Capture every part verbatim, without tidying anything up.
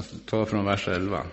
Jag tar från vers elva.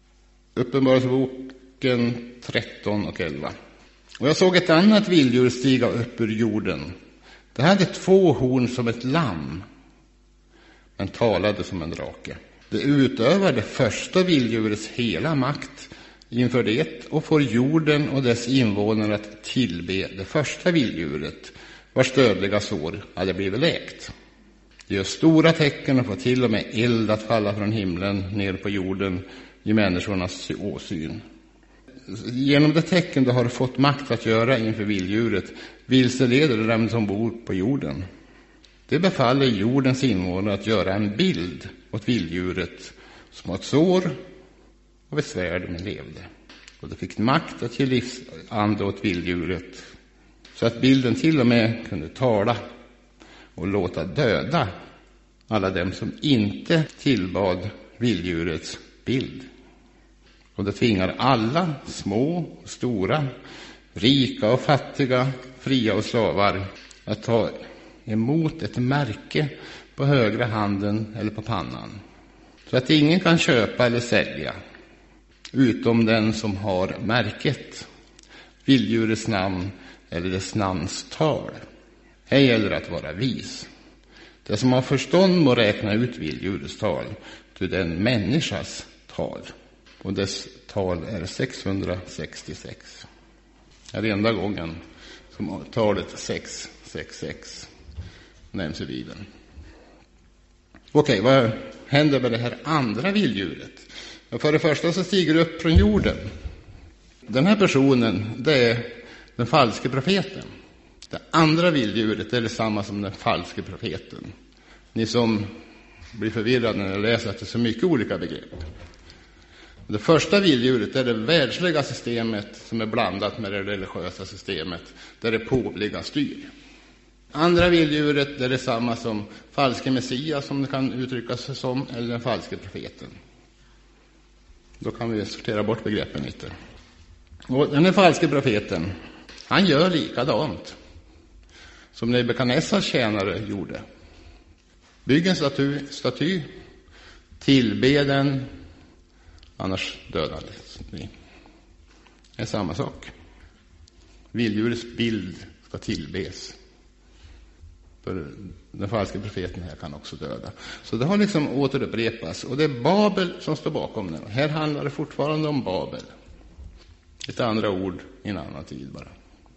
Uppenbarelseboken tretton och elva. Och jag såg ett annat vilddjur stiga upp ur jorden. Det hade två horn som ett lamm, men talade som en drake. Det utövade första vilddjurets hela makt inför det och får jorden och dess invånare att tillbe det första vilddjuret, vars dödliga sår hade blivit läkt. Det gör stora tecken och får till och med eld att falla från himlen ner på jorden i människornas åsyn. Genom det tecken det har fått makt att göra inför vilddjuret vilseleder det dem som bor på jorden. Det befaller jordens invånare att göra en bild åt vilddjuret som har ett sår av ett svärd men levde. Och det fick makt att ge livsande åt vilddjuret, så att bilden till och med kunde tala och låta döda alla dem som inte tillbad vilddjurets bild. Och det tvingar alla, små och stora, rika och fattiga, fria och slavar, att ta emot ett märke på högra handen eller på pannan, så att ingen kan köpa eller sälja utom den som har märket, vilddjurets namn eller dess namns tal. Här gäller att vara vis. Det som har förstånd må räkna ut vilddjurets tal, till den människas tal, och dess tal är sexhundrasextiosex. Det är enda gången som talet sex sex sex nämns i Bibeln. Okej, vad händer med det här andra vilddjuret? För det första så stiger det upp från jorden. Den här personen, det är den falske profeten. Det andra vilddjuret är detsamma som den falske profeten. Ni som blir förvirrade när ni läser att det är så mycket olika begrepp. Det första vilddjuret är det världsliga systemet som är blandat med det religiösa systemet, där det påvliga styr. Andra vilddjuret är detsamma som falske Messias, som det kan uttryckas som, eller den falske profeten. Då kan vi sortera bort begreppen lite. Och den här falske profeten, han gör likadant som Nebukadnessars tjänare gjorde. Bygg en staty, staty tillbe den, annars dödades ni. Det är samma sak. Vilddjurets bild ska tillbes. För den falska profeten här kan också döda. Så det har liksom återupprepas. Och det är Babel som står bakom det. Här handlar det fortfarande om Babel. Ett andra ord i en annan tid bara.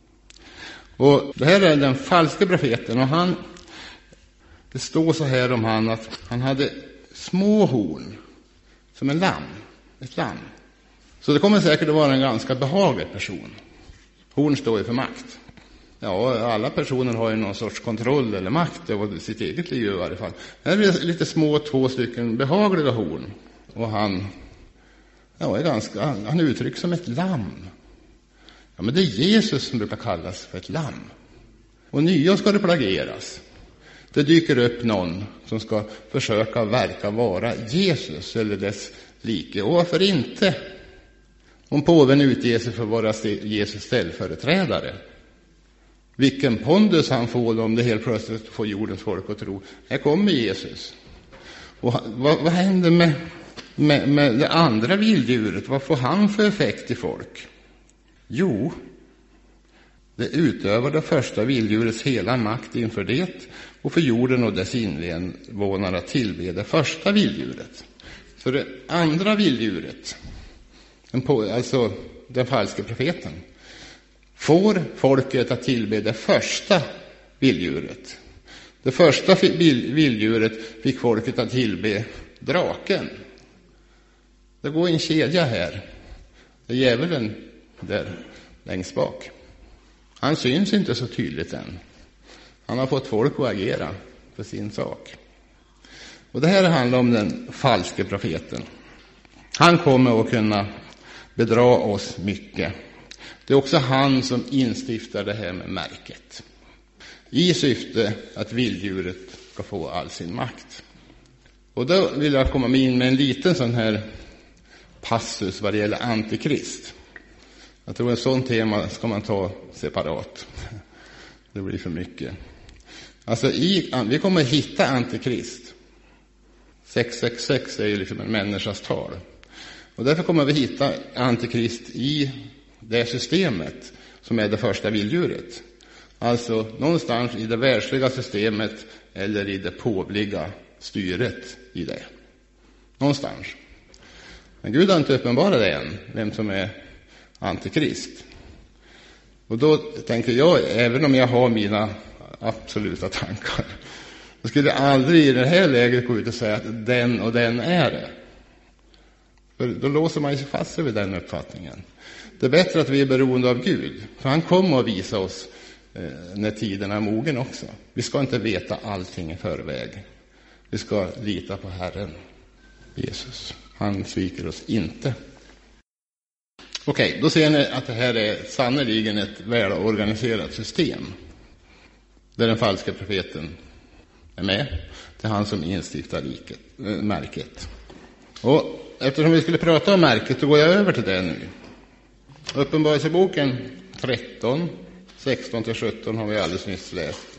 Och det här är den falska profeten. Och han, det står så här om han att han hade små horn som en lamm. Ett lamm. Så det kommer säkert att vara en ganska behaglig person. Horn står ju för makt. Ja, alla personer har ju någon sorts kontroll eller makt över sitt eget liv i varje fall. Här är lite små, två stycken behagliga horn. Och han, ja, är ganska, han uttrycks som ett lamm. Ja, men det är Jesus som brukar kallas för ett lamm. Och nya ska det plagieras. Det dyker upp någon som ska försöka verka vara Jesus eller dess like. Och varför inte? Om påven utger sig för att vara Jesus ställföreträdare. Vilken pondus han får om det helt plötsligt får jordens folk att tro. Här kommer Jesus. Och vad, vad händer med, med, med det andra vilddjuret? Vad får han för effekt i folk? Jo, det utövar det första vilddjurets hela makt inför det och för jorden och dess invånare att tillbe det första vilddjuret. Så det andra vilddjuret, alltså den falske profeten, får folket att tillbe det första vilddjuret. Det första vilddjuret fick folket att tillbe draken. Det går en kedja här. Det är djävulen där längst bak. Han syns inte så tydligt än. Han har fått folk att agera för sin sak. Och det här handlar om den falske profeten. Han kommer att kunna bedra oss mycket. Det är också han som instiftar det här med märket. I syfte att vilddjuret ska få all sin makt. Och då vill jag komma in med en liten sån här passus vad det gäller antikrist. Jag tror en sån tema ska man ta separat. Det blir för mycket. Alltså i, vi kommer hitta antikrist. sex sex sex är ju liksom en människas tal. Och därför kommer vi hitta antikrist i det systemet som är det första vilddjuret. Alltså någonstans i det världsliga systemet eller i det påvliga styret i det. Någonstans. Men Gud har inte uppenbarat det än, vem som är antikrist. Och då tänker jag, även om jag har mina absoluta tankar, så skulle jag aldrig i det här läget gå ut och säga att den och den är det. För då låser man sig fast vid den uppfattningen. Det är bättre att vi är beroende av Gud, för han kommer att visa oss eh, när tiden är mogen också. Vi ska inte veta allting i förväg. Vi ska lita på Herren, Jesus. Han sviker oss inte. Okej, okay, då ser ni att det här är sannoliken ett välorganiserat system. Där den falska profeten är med. Det är han som instiftar riket, äh, märket. Och eftersom vi skulle prata om märket så går jag över till det nu. Uppenbarelseboken tretton, sexton till sjutton har vi alldeles nyss läst.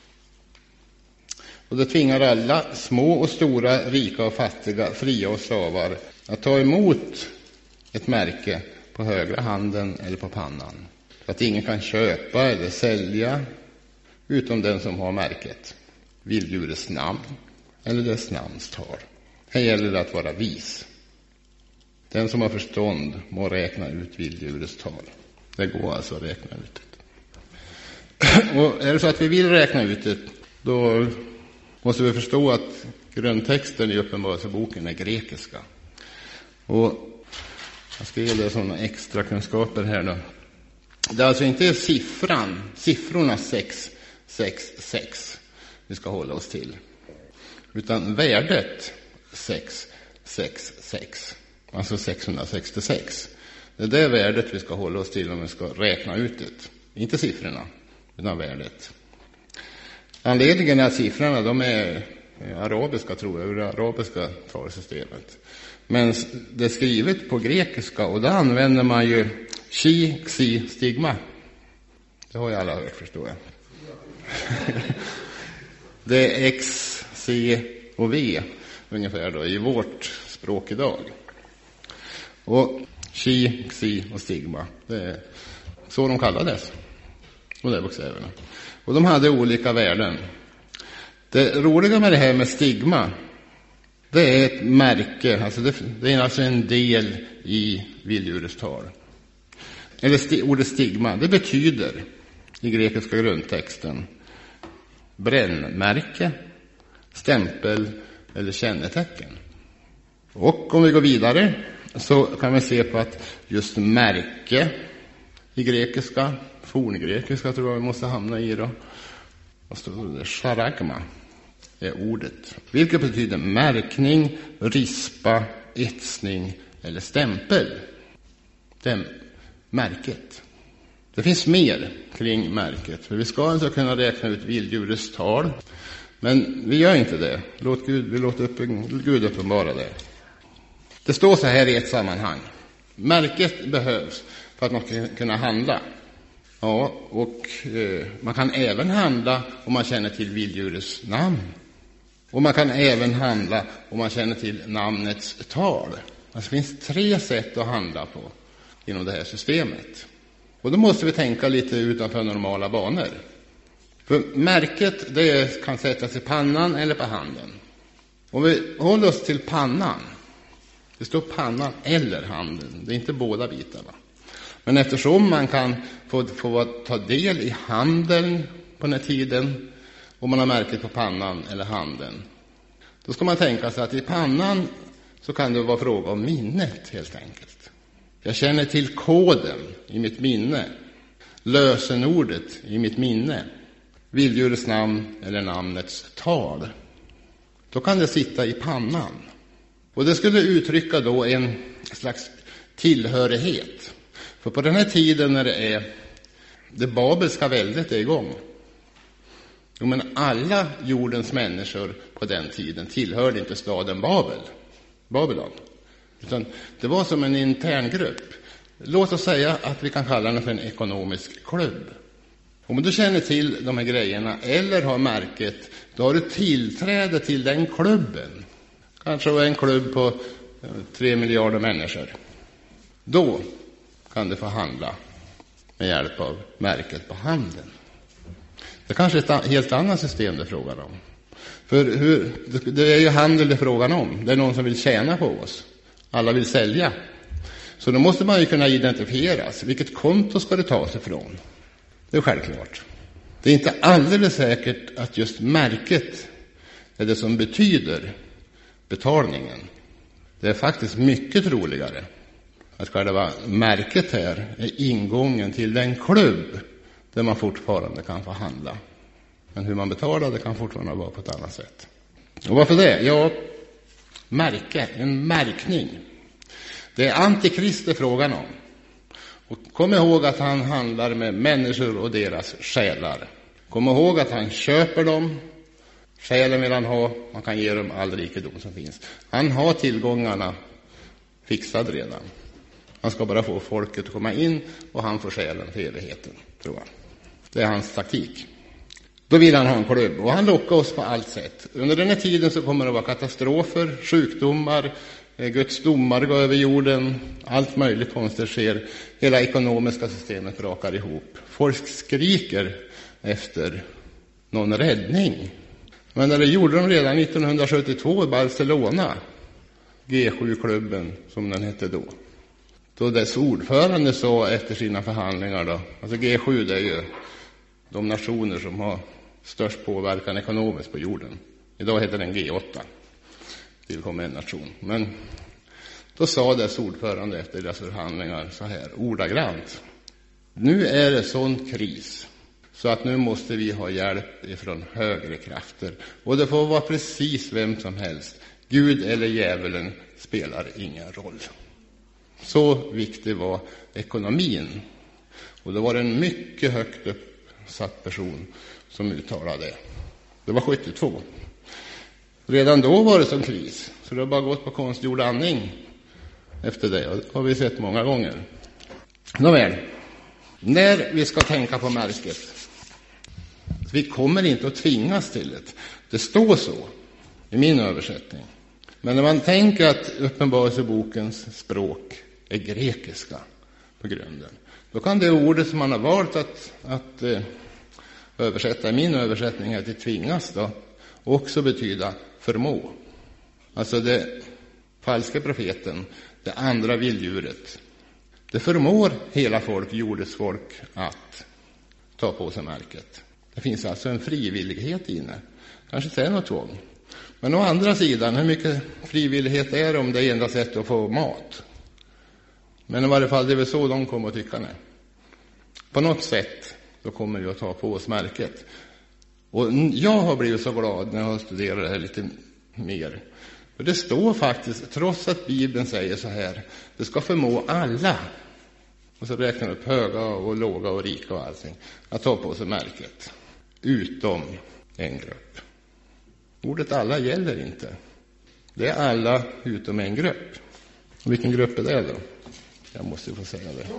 Och det tvingar alla, små och stora, rika och fattiga, fria och slavar, att ta emot ett märke på högra handen eller på pannan. Så att ingen kan köpa eller sälja utom den som har märket. Vilddjurets namn eller dess namnstal. Här gäller det att vara vis. Den som har förstånd må räkna ut vilddjurets tal. Det går alltså att räkna ut det. Och är det så att vi vill räkna ut det, då måste vi förstå att grundtexten i Uppenbarelseboken är grekiska. Och jag ska ge dig sådana extra kunskaper här då. Det är alltså inte siffran, siffrorna sex sex sex vi ska hålla oss till. Utan värdet sex sex sex. Alltså sexhundrasextiosex. Det är det värdet vi ska hålla oss till om vi ska räkna ut det. Inte siffrorna, utan värdet. Anledningen är att siffrorna, de är arabiska, tror jag, ur det arabiska talsystemet. Men det är skrivet på grekiska och då använder man ju chi, xi, stigma. Det har ju alla hört, förstår jag. Det är x, c och v ungefär då i vårt språk idag. Och chi, xi och stigma, det är så de kallades. Och det är bokstäverna. Och de hade olika värden. Det roliga med det här med stigma, det är ett märke, alltså det, det är alltså en del i vilddjurets tal. Eller sti, ordet stigma, det betyder i grekiska grundtexten brännmärke, stämpel eller kännetecken. Och om vi går vidare så kan vi se på att just märke i grekiska, forngrekiska tror jag vi måste hamna i då. Vad står det? Charagma är ordet. Vilket betyder märkning, rispa, etsning eller stämpel. Det är märket. Det finns mer kring märket. För vi ska alltså kunna räkna ut vilddjurets tal. Men vi gör inte det. Låt Gud, vi låter upp, Gud uppenbara det. Det står så här i ett sammanhang. Märket behövs för att man ska kunna handla. Ja, och eh, man kan även handla om man känner till vilddjurets namn. Och man kan även handla om man känner till namnets tal. Alltså det finns tre sätt att handla på inom det här systemet. Och då måste vi tänka lite utanför normala banor. För märket, det kan sättas i pannan eller på handen. Om vi håller oss till pannan. Det står pannan eller handen. Det är inte båda bitarna. Men eftersom man kan få, få ta del i handeln på den här tiden, och man har märket på pannan eller handen, då ska man tänka sig att i pannan så kan det vara fråga om minnet helt enkelt. Jag känner till koden i mitt minne, lösenordet i mitt minne, vilddjurets namn eller namnets tal. Då kan det sitta i pannan. Och det skulle uttrycka då en slags tillhörighet. För på den här tiden när det är det babelska väldet är igång. Jo, men alla jordens människor på den tiden tillhörde inte staden Babel, Babylon. Utan det var som en intern grupp. Låt oss säga att vi kan kalla den för en ekonomisk klubb. Om du känner till de här grejerna eller har märket, då har du tillträde till den klubben. Kanske en klubb på tre miljarder människor. Då kan du få handla med hjälp av märket på handen. Det kanske är ett helt annat system det är frågan om. För hur, det är ju handel det är frågan om. Det är någon som vill tjäna på oss. Alla vill sälja. Så då måste man ju kunna identifieras. Vilket konto ska det tas ifrån? Det är självklart. Det är inte alldeles säkert att just märket är det som betyder betalningen. Det är faktiskt mycket roligare att själva märket här är ingången till den klubb där man fortfarande kan få handla. Men hur man betalar det kan fortfarande vara på ett annat sätt. Och varför det? Ja, märke, en märkning. Det är antikrist frågan om. Och kom ihåg att han handlar med människor och deras själar. Kom ihåg att han köper dem. Själen vill han ha. Man kan ge dem all rikedom som finns. Han har tillgångarna fixade redan. Han ska bara få folket att komma in och han får själen för evigheten, tror jag. Det är hans taktik. Då vill han ha en klubb och han lockar oss på allt sätt. Under den här tiden så kommer det att vara katastrofer, sjukdomar, Guds domar går över jorden, allt möjligt konstigt sker. Hela ekonomiska systemet brakar ihop. Folk skriker efter någon räddning. Men det gjorde de redan nittonhundrasjuttiotvå i Barcelona, G sju-klubben som den hette då. Då dess ordförande sa efter sina förhandlingar då, alltså G sju det är ju de nationer som har störst påverkan ekonomiskt på jorden. Idag heter den G åtta. Tillkommer en nation. Men då sa dess ordförande efter deras förhandlingar så här ordagrant. Nu är det sån kris så att nu måste vi ha hjälp ifrån högre krafter. Och det får vara precis vem som helst. Gud eller djävulen spelar ingen roll. Så viktig var ekonomin. Och det var en mycket högt uppsatt person som uttalade det. Det var sjuttiotvå. Redan då var det som kris. Så det har bara gått på konstgjord andning efter det. Och det har vi sett många gånger. Nåväl, när vi ska tänka på märket. Vi kommer inte att tvingas till det. Det står så i min översättning. Men när man tänker att Uppenbarelsebokens språk är grekiska på grunden. Då kan det ordet som man har valt att, att eh, översätta i min översättning här till tvingas då också betyda förmå. Alltså det falska profeten, det andra vilddjuret. Det förmår hela folk, jordens folk, att ta på sig märket. Det finns alltså en frivillighet inne. Kanske inte är något tvång. Men å andra sidan, hur mycket frivillighet är det om det är enda sättet att få mat? Men i varje fall det är väl så de kommer att tycka det. På något sätt så kommer vi att ta på oss märket. Och jag har blivit så glad när jag har studerat det här lite mer. För det står faktiskt, trots att Bibeln säger så här, det ska förmå alla. Och så räknar upp höga och låga och rika och allting. Att ta på sig märket. Utom en grupp. Ordet alla gäller inte. Det är alla utom en grupp. Och vilken grupp är det då? Jag måste få säga det.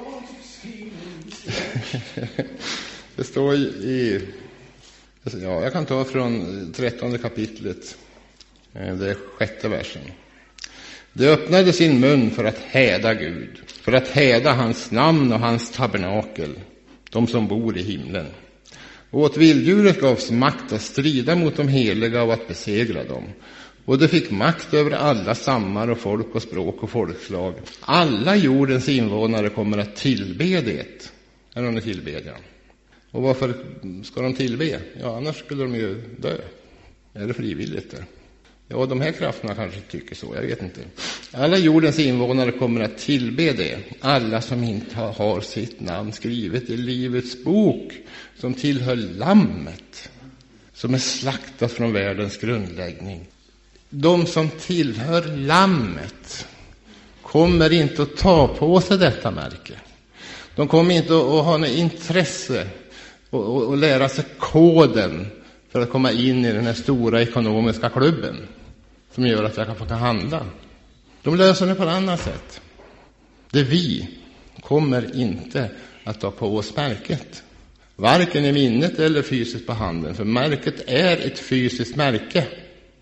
Det står i... Ja, jag kan ta från trettonde kapitlet. Det är sjätte versen. Det öppnade sin mun för att häda Gud. För att häda hans namn och hans tabernakel. De som bor i himlen. Och åt vilddjuret gavs makt att strida mot de heliga och att besegra dem. Och det fick makt över alla stammar och folk och språk och folkslag. Alla jordens invånare kommer att tillbe det. Är de tillbedjan? Och varför ska de tillbe? Ja, annars skulle de ju dö. Är det frivilligt det? Ja, de här krafterna kanske tycker så, jag vet inte. Alla jordens invånare kommer att tillbe det. Alla som inte har sitt namn skrivet i livets bok, som tillhör lammet, som är slaktat från världens grundläggning. De som tillhör lammet kommer inte att ta på sig detta märke. De kommer inte att ha något intresse och, och, och lära sig koden för att komma in i den här stora ekonomiska klubben som gör att jag kan få ta handla. De löser det på ett annat sätt. Det vi kommer inte att ta på oss märket. Varken i minnet eller fysiskt på handen. För märket är ett fysiskt märke.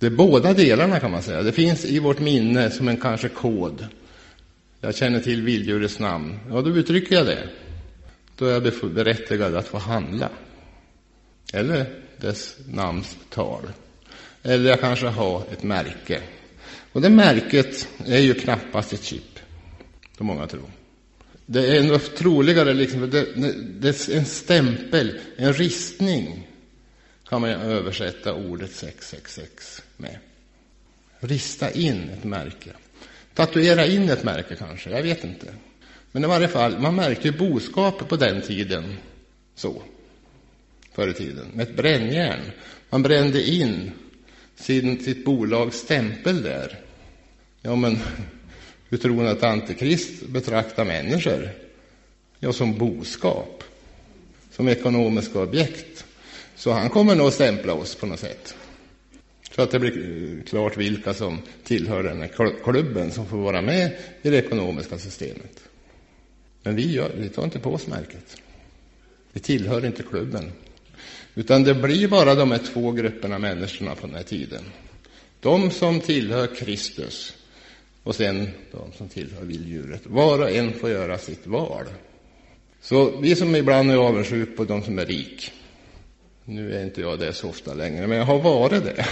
Det är båda delarna kan man säga. Det finns i vårt minne som en kanske kod. Jag känner till vilddjurets namn. Ja, då uttrycker jag det. Då är jag berättigad att få handla. Eller dess namns tal. Eller jag kanske har ett märke. Och det märket är ju knappast ett chip. Som många tror. Det är något troligare, liksom, det, det är en stämpel, en ristning. Kan man översätta ordet sex sex sex med. Rista in ett märke. Tatuera in ett märke kanske, jag vet inte. Men i varje fall, man märkte ju boskap på den tiden. Så. Förr i tiden. Med ett brännjärn. Man brände in sin, sitt bolags stämpel där. Ja, men hur tror ni att Antikrist betraktar människor? Ja, som boskap. Som ekonomiska objekt. Så han kommer nog att stämpla oss på något sätt. Så att det blir klart vilka som tillhör den här klubben som får vara med i det ekonomiska systemet. Men vi, gör, vi tar inte på oss märket. Vi tillhör inte klubben. Utan det blir bara de här två grupperna människorna på den här tiden. De som tillhör Kristus och sen de som tillhör vilddjuret. Var och en får göra sitt val. Så vi som ibland är avundsjuka på de som är rik. Nu är inte jag det så ofta längre, men jag har varit det.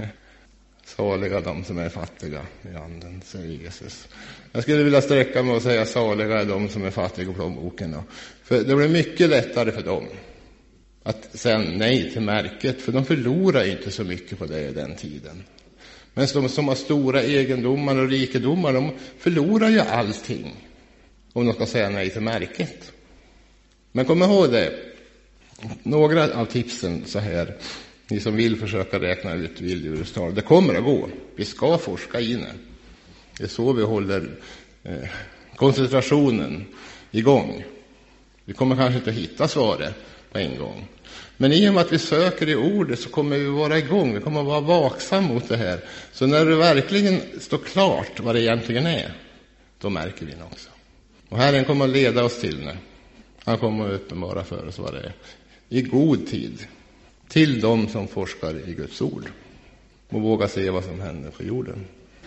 Saliga de som är fattiga i anden, säger Jesus. Jag skulle vilja sträcka mig och säga saliga är de som är fattiga i plånboken. Då. För det blir mycket lättare för dem att säga nej till märket, för de förlorar inte så mycket på det i den tiden. Men de som har stora egendomar och rikedomar, de förlorar ju allting om de ska säga nej till märket. Men kom ihåg det. Några av tipsen så här, ni som vill försöka räkna ut vilddjurets tal, det kommer att gå. Vi ska forska in det. Det är så vi håller eh, koncentrationen igång. Vi kommer kanske inte att hitta svaret på en gång. Men i och med att vi söker i ordet så kommer vi vara igång. Vi kommer att vara vaksam mot det här. Så när det verkligen står klart vad det egentligen är, då märker vi det också. Och Herren kommer att leda oss till det. Han kommer att uppenbara för oss vad det är. I god tid. Till dem som forskar i Guds ord. Och vågar se vad som händer på jorden.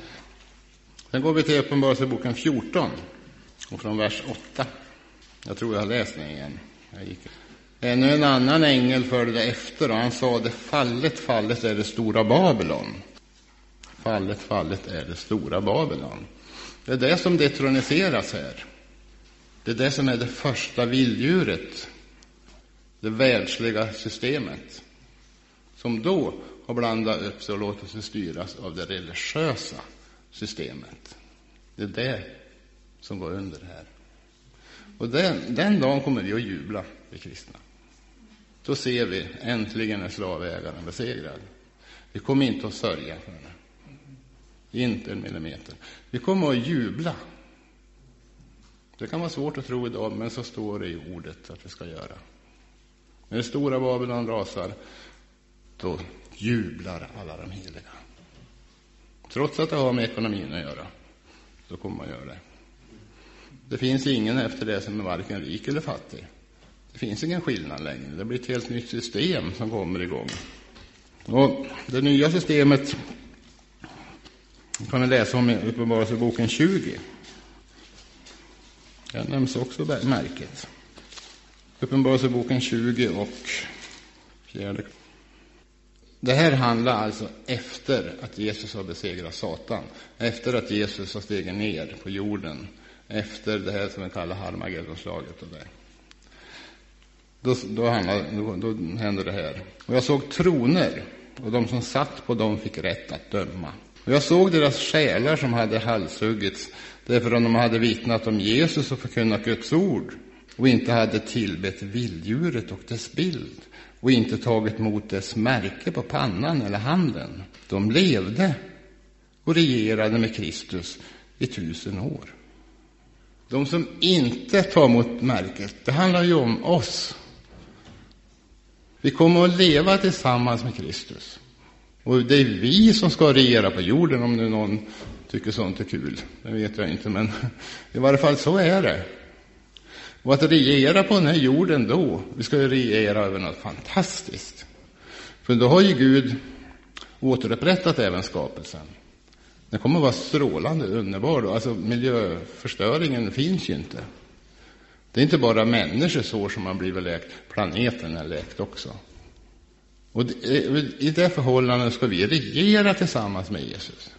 Sen går vi till Uppenbarelseboken fjorton. Och från vers åtta. Jag tror jag har läst den igen. Jag gick. Ännu en annan ängel följde efter och han sa det fallet, fallet är det stora Babylon. Fallet, fallet är det stora Babylon. Det är det som detroniseras här. Det är det som är det första vilddjuret. Det världsliga systemet. Som då har blandat upp sig och låtit sig styras av det religiösa systemet. Det är det som går under här. Och den, den dagen kommer vi att jubla, vi kristna. Då ser vi äntligen är slavägaren besegrad. Vi kommer inte att sörja för henne. Inte en millimeter. Vi kommer att jubla. Det kan vara svårt att tro idag, men så står det i ordet att vi ska göra. När det stora Babylon rasar, då jublar alla de heliga. Trots att det har med ekonomin att göra, då kommer man göra det. Det finns ingen efter det som är varken rik eller fattig. Det finns ingen skillnad längre. Det blir ett helt nytt system som kommer igång. Och det nya systemet kan vi läsa om i Uppenbarelseboken tjugo. Jag nämns också märket. Uppenbarelseboken tjugo och fjärde. Det här handlar alltså efter att Jesus har besegrat Satan. Efter att Jesus har stigit ner på jorden. Efter det här som vi kallar Harmagedonslaget och det. Då, då, handlar, då, då händer det här. Och jag såg troner och de som satt på dem fick rätt att döma. Och jag såg deras själar som hade halshuggits därför att de hade vittnat om Jesus och förkunnat Guds ord och inte hade tillbett vilddjuret och dess bild och inte tagit emot dess märke på pannan eller handen. De levde och regerade med Kristus i tusen år. De som inte tar emot märket, det handlar ju om oss. Vi kommer att leva tillsammans med Kristus. Och det är vi som ska regera på jorden, om nu någon tycker sånt är kul. Det vet jag inte, men i varje fall så är det. Och att regera på den här jorden då, vi ska ju regera över något fantastiskt. För då har ju Gud återupprättat även skapelsen. Det kommer att vara strålande, underbart. Alltså miljöförstöringen finns ju inte. Det är inte bara människors år som har blivit läkt, planeten är läkt också. Och i det förhållandet ska vi regera tillsammans med Jesus.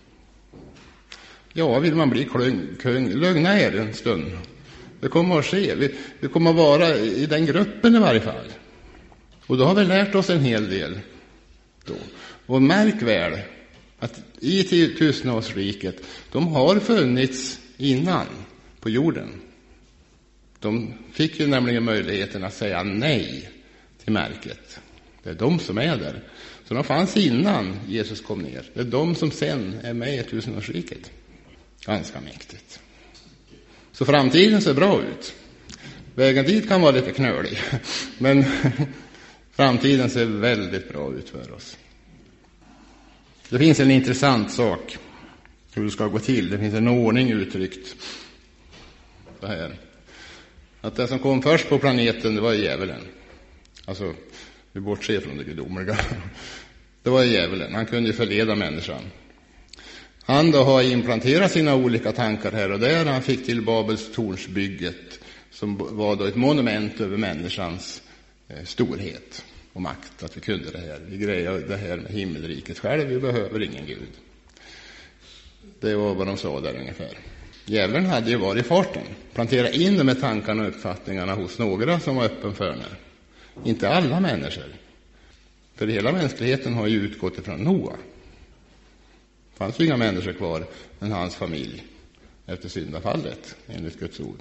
Ja, vill man bli kung, kung lugna er en stund. Det kommer att ske. Vi, vi kommer att vara i den gruppen i varje fall. Och då har vi lärt oss en hel del. Då. Och märk väl att i tusenårsriket, de har funnits innan på jorden. De fick ju nämligen möjligheten att säga nej till märket. Det är de som är där. Så de fanns innan Jesus kom ner. Det är de som sen är med i tusenårsriket. Ganska mäktigt. Så framtiden ser bra ut. Vägen dit kan vara lite knölig. Men framtiden ser väldigt bra ut för oss. Det finns en intressant sak hur det ska gå till. Det finns en ordning uttryckt så här. Att det som kom först på planeten, det var djävulen. Alltså, vi bortser från det gudomliga. Det var djävulen. Han kunde ju förleda människan. Han då har implanterat sina olika tankar här och där. Han fick till Babels tornsbygget som var då ett monument över människans eh, storhet och makt. Att vi kunde det här. Vi grejer det här med himmelriket själv. Vi behöver ingen Gud. Det var vad de sa där ungefär. Djävulen hade ju varit i farten. Plantera in de här tankarna och uppfattningarna hos några som var öppen för när. Inte alla människor. För hela mänskligheten har ju utgått ifrån Noa. Det fanns ju inga människor kvar än hans familj efter syndafallet, enligt Guds ord.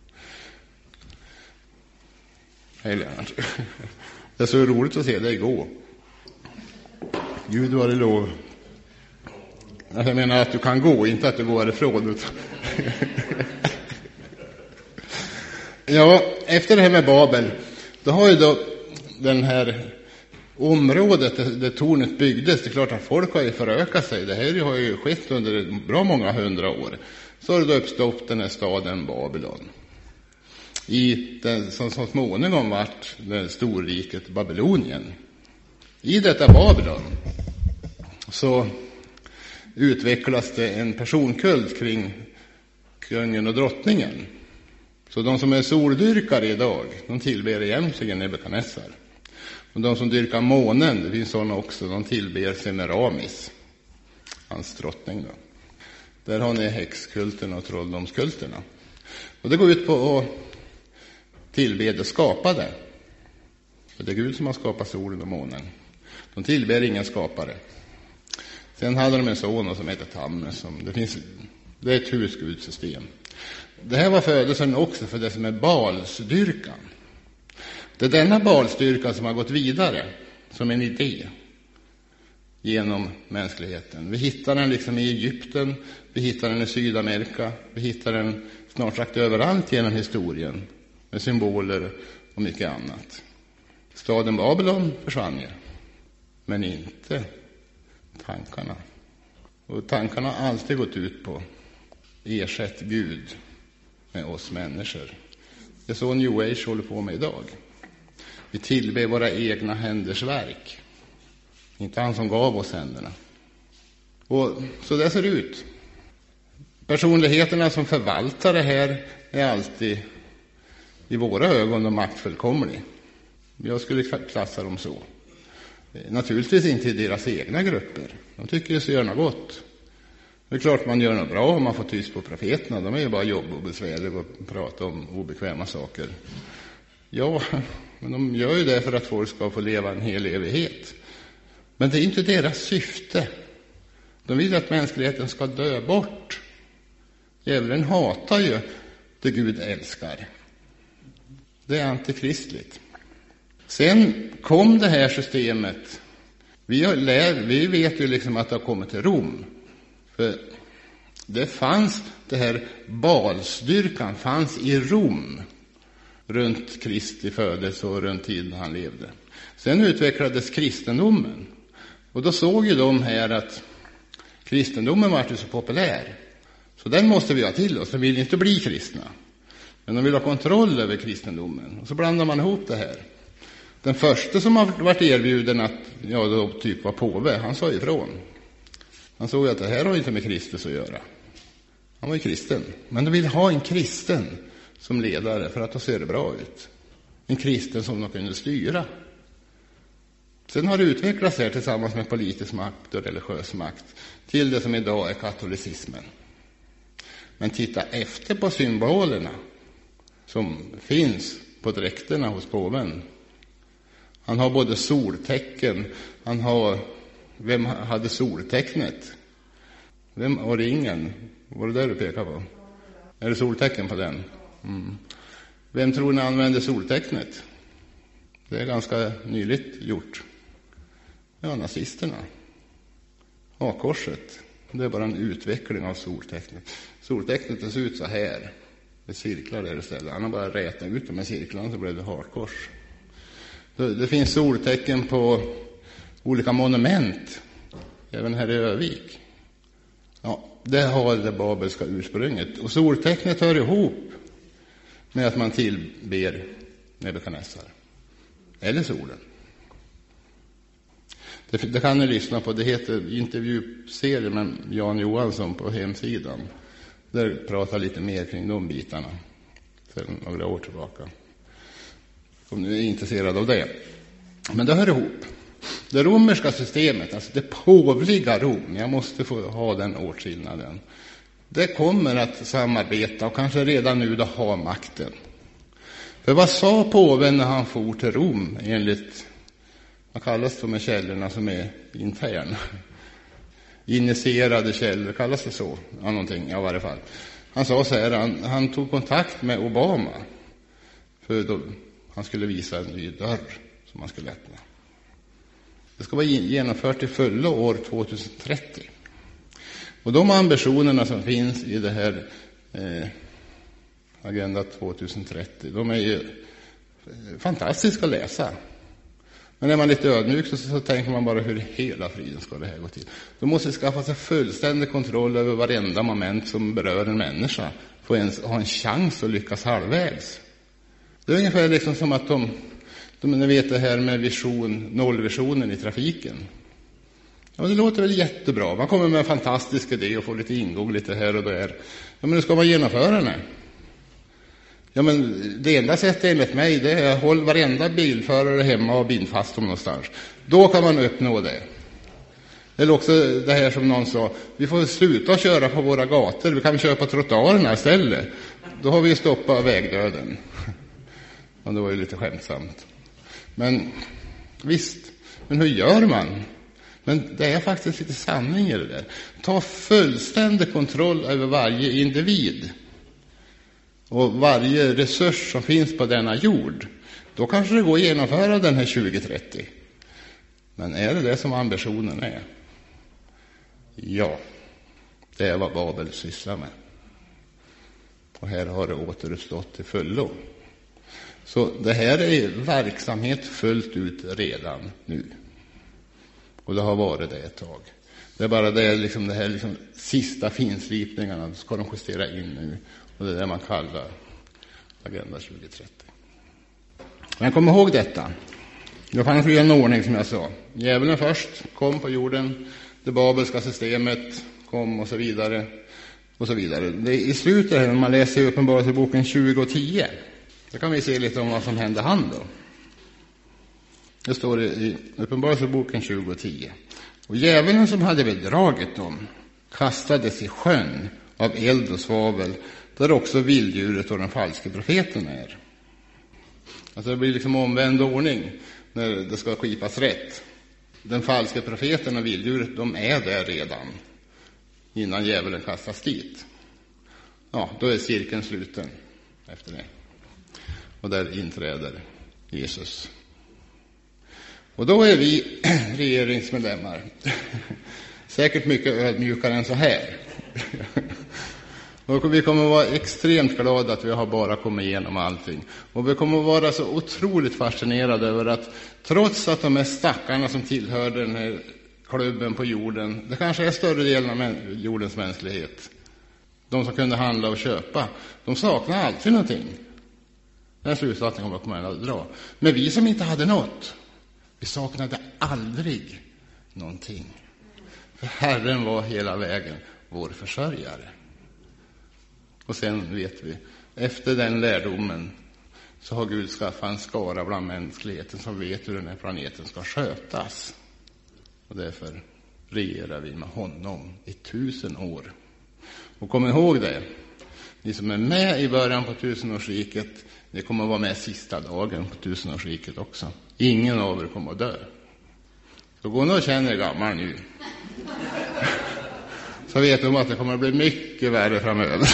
Hej Lennart. Det är så roligt att se dig gå. Gud var det lov. Jag menar att du kan gå, inte att du går ifrån. Ja, efter det här med Babel, då har ju då den här området där, där tornet byggdes, det är klart att folk har ju förökat sig. Det här har ju skett under bra många hundra år. Så har det då uppstått den här staden Babylon. I den som så småningom vart det storriket Babylonien. I detta Babylon så utvecklas det en personkult kring kungen och drottningen. Så de som är soldyrkare idag, de tillber egentligen Nebukadnessar. Och de som dyrkar månen, det finns sådana också, de tillber Semiramis, hans drottning då. Där har ni häxkulterna och trolldomskulterna. Och det går ut på att tillbe det skapade. För det är Gud som har skapat solen och månen. De tillber ingen skapare. Sen hade de en son som heter Tammes. Som det, finns, det är ett husgudsystem. Det här var födelsen också för det som är Balsdyrkan. Det är denna Balsdyrkan som har gått vidare som en idé genom mänskligheten. Vi hittar den liksom i Egypten, vi hittar den i Sydamerika, vi hittar den snart sagt överallt genom historien med symboler och mycket annat. Staden Babylon försvann ju, men inte tankarna. Och tankarna har alltid gått ut på ersätt Gud med oss människor. Det är så New Age håller på med idag. Vi tillber våra egna händers verk. Inte han som gav oss händerna. Och så det ser ut. Personligheterna som förvaltar det här är alltid i våra ögon de maktfullkomliga. Jag skulle klassa dem så. Naturligtvis inte i deras egna grupper. De tycker det så gör något gott. Det är klart man gör något bra om man får tyst på profeterna. De är ju bara jobb och besvärliga och prata om obekväma saker. Ja, men de gör ju det för att folk ska få leva en hel evighet. Men det är inte deras syfte. De vill att mänskligheten ska dö bort. Djävulen hatar ju det Gud älskar. Det är antikristligt. Sen kom det här systemet. Vi, har lär, vi vet ju liksom att det har kommit till Rom. För det fanns, det här Balsdyrkan fanns i Rom runt Kristi födelse och runt tiden han levde. Sen utvecklades kristendomen. Och då såg ju de här att kristendomen var ju så populär. Så den måste vi ha till oss. De vill inte bli kristna. Men de vill ha kontroll över kristendomen. Och så blandar man ihop det här. Den första som har varit erbjuden att ja, då typ var påve, han sa ifrån. Han såg att det här har inte med Kristus att göra. Han var ju kristen. Men de vill ha en kristen som ledare för att då ser det bra ut. En kristen som de kunde styra. Sen har det utvecklats här tillsammans med politisk makt och religiös makt till det som idag är katolicismen. Men titta efter på symbolerna som finns på dräkterna hos påven. Han har både soltecken, han har, vem hade soltecknet? Vem och ringen? Var det där du pekar på? Är det soltecken på den? Mm. Vem tror ni använder soltecknet? Det är ganska nyligt gjort. Ja, nazisterna. Hakorset. Det är bara en utveckling av soltecknet. Soltecknet det ser ut så här. Det cirklar där istället. Han har bara rätat ut de här cirklarna så blev det hakors. Det, det finns soltecken på olika monument. Även här i Övik. Ja, det har det babelska ursprunget. Och soltecknet hör ihop med att man tillber Nebukadnessar. Eller solen. Det, det kan ni lyssna på. Det heter intervjuserie med Jan Johansson på hemsidan. Där pratar lite mer kring de bitarna. Sedan några år tillbaka. Om ni är intresserade av det. Men det hör ihop. Det romerska systemet, alltså det påvliga Rom, jag måste få ha den åtskillnaden. Det kommer att samarbeta och kanske redan nu då ha makten. För vad sa påven när han for till Rom enligt, vad kallas de här källorna som är interna? Initierade källor, kallas det så? Ja, någonting, ja, i varje fall. Han sa så här, han, han tog kontakt med Obama. För då, han skulle visa en ny dörr som man skulle öppna. Det ska vara genomfört i fulla år tjugohundratrettio. Och de ambitionerna som finns i det här eh, Agenda tjugohundratrettio, de är ju fantastiska att läsa. Men när man är lite ödmjuk så, så tänker man bara hur hela friden ska det här gå till. De måste skaffa sig fullständig kontroll över varenda moment som berör en människa. Få ens ha en chans att lyckas halvvägs. Det är ungefär liksom som att de, de ni vet det här med vision, nollvisionen i trafiken. Ja, det låter väl jättebra. Man kommer med en fantastisk idé och får lite ingång lite här och där. Ja, men nu ska man genomföra den. Ja, men det enda sättet enligt mig det är att hålla varenda bilförare hemma och bind fast dem någonstans. Då kan man uppnå det. Eller också det här som någon sa, vi får sluta köra på våra gator, vi kan köra på trottoarerna istället. Då har vi stoppat vägdöden. Och det var ju lite skämtsamt. Men visst, men hur gör man? Men det är faktiskt lite sanning i det där. Ta fullständig kontroll över varje individ. Och varje resurs som finns på denna jord. Då kanske det går att genomföra den här tjugohundratrettio. Men är det det som ambitionen är? Ja, det är vad Babel sysslar med. Och här har det återuppstått till fullo. Så det här är verksamhet fullt ut redan nu. Och det har varit det ett tag. Det är bara det, liksom det här liksom, sista finslipningarna ska de justera in nu. Och det är det man kallar Agenda tjugohundratrettio. Men kom ihåg detta. Det fanns ju en ordning som jag sa. Djävulen först kom på jorden. Det babelska systemet kom och så vidare. Och så vidare. Det är i slutet här när man läser i Uppenbarelseboken tjugo tio. Då kan vi se lite om vad som hände han då. Det står i Uppenbarelseboken tjugo tio. Och djävulen som hade bedragit dem kastades i sjön av eld och svavel, där också vilddjuret och den falske profeten är. Alltså det blir liksom omvänd ordning när det ska skipas rätt. Den falske profeten och vilddjuret, de är där redan innan djävulen kastas dit. Ja, då är cirkeln sluten efter det. Och där inträder Jesus. Och då är vi regeringsmedlemmar säkert mycket ödmjukare än så här. Och vi kommer att vara extremt glada att vi har bara kommit igenom allting. Och vi kommer att vara så otroligt fascinerade över att trots att de är stackarna som tillhör den här klubben på jorden, det kanske är större delen av jordens mänsklighet, de som kunde handla och köpa, de saknar alltid någonting. Den slutsatsen kommer man att dra. Men vi som inte hade något, vi saknade aldrig någonting. För Herren var hela vägen vår försörjare. Och sen vet vi, efter den lärdomen så har Gud skaffat en skara bland mänskligheten som vet hur den här planeten ska skötas. Och därför regerar vi med honom i tusen år. Och kom ihåg det, ni som är med i början på tusenårsriket, ni kommer att vara med sista dagen på tusenårsriket också. Ingen av er kommer att dö. Så gå nu och känn er gammal nu. Så vet de att det kommer att bli mycket värre framöver.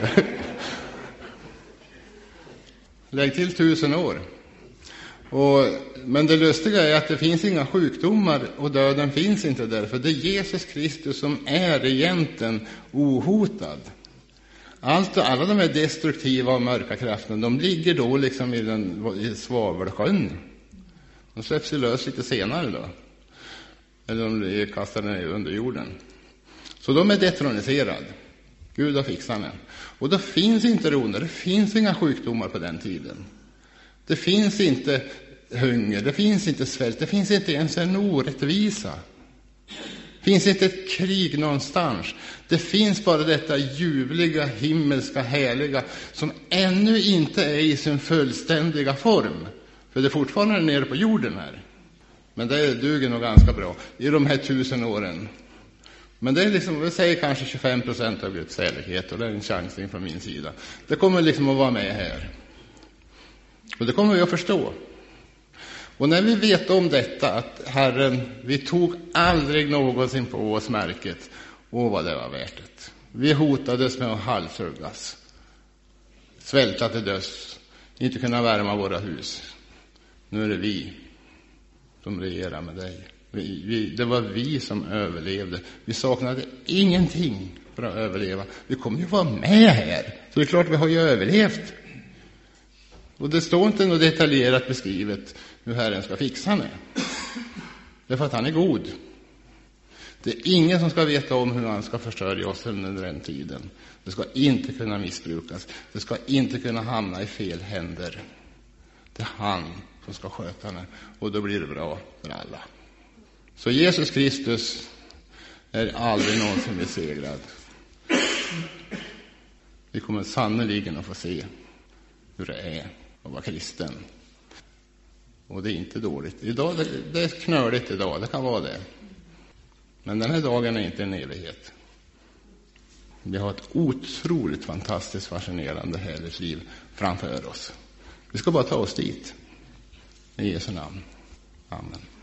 Lägg till tusen år. Och, men det lustiga är att det finns inga sjukdomar och döden finns inte där. För det är Jesus Kristus som är egentligen ohotad. Allt och alla de här destruktiva och mörka krafterna, de ligger då liksom i, den, i svavelsjön. De släpps ju lös lite senare då. Eller de kastar ner under jorden. Så de är detroniserade. Gud har fixat den. Och då finns inte roner, det finns inga sjukdomar på den tiden. Det finns inte hunger, det finns inte svält, det finns inte ens en orättvisa. Det finns inte ett krig någonstans. Det finns bara detta ljuvliga, himmelska, härliga som ännu inte är i sin fullständiga form. För det är fortfarande nere på jorden här. Men det duger nog ganska bra i de här tusen åren. Men det är liksom, vi säger kanske tjugofem procent av Guds härlighet, och det är en chansning från min sida. Det kommer liksom att vara med här. Och det kommer vi att förstå. Och när vi vet om detta, att Herren, vi tog aldrig någonsin på oss märket, åh vad det var värt det. Vi hotades med att halshuggas, svälta till döds, inte kunna värma våra hus. Nu är det vi som regerar med dig. Vi, vi, det var vi som överlevde. Vi saknade ingenting för att överleva. Vi kommer ju vara med här. Så det är klart vi har ju överlevt. Och det står inte något detaljerat beskrivet hur Herren ska fixa det. Det är för att han är god. Det är ingen som ska veta om hur han ska försörja oss under den tiden. Det ska inte kunna missbrukas. Det ska inte kunna hamna i fel händer. Det är han som ska sköta det. Och då blir det bra för alla. Så Jesus Kristus är aldrig någonsin besegrad. Vi kommer sannoliken att få se hur det är att vara kristen. Och det är inte dåligt. Idag, det, det är knöligt idag, det kan vara det. Men den här dagen är inte en evighet. Vi har ett otroligt fantastiskt, fascinerande, härligt liv framför oss. Vi ska bara ta oss dit. I Jesu namn. Amen.